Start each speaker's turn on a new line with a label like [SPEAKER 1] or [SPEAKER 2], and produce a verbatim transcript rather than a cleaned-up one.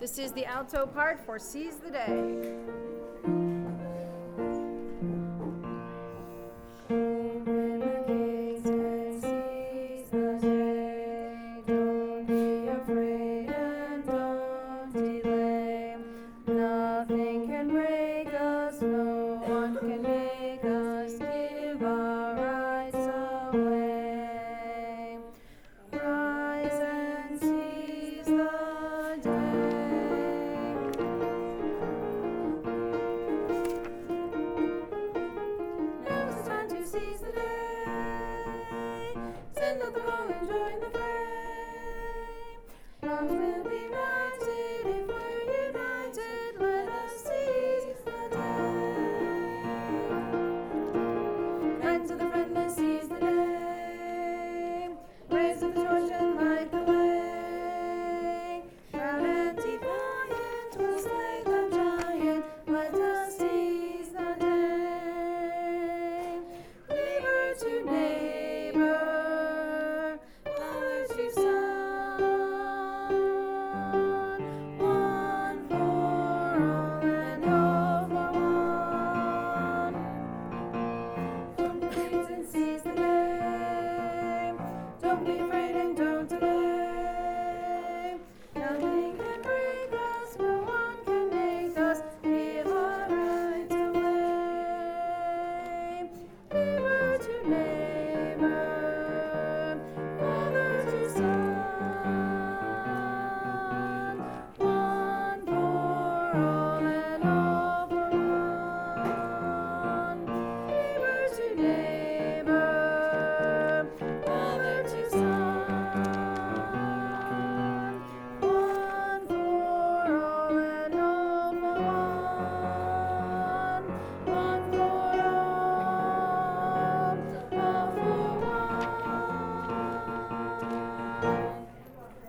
[SPEAKER 1] This is the alto part for Seize the Day.
[SPEAKER 2] Nothing can break us, no one can make us give our rights away. Rise and seize the day. Now is the time to seize the day. Send out the call and join the fray. Wrongs will be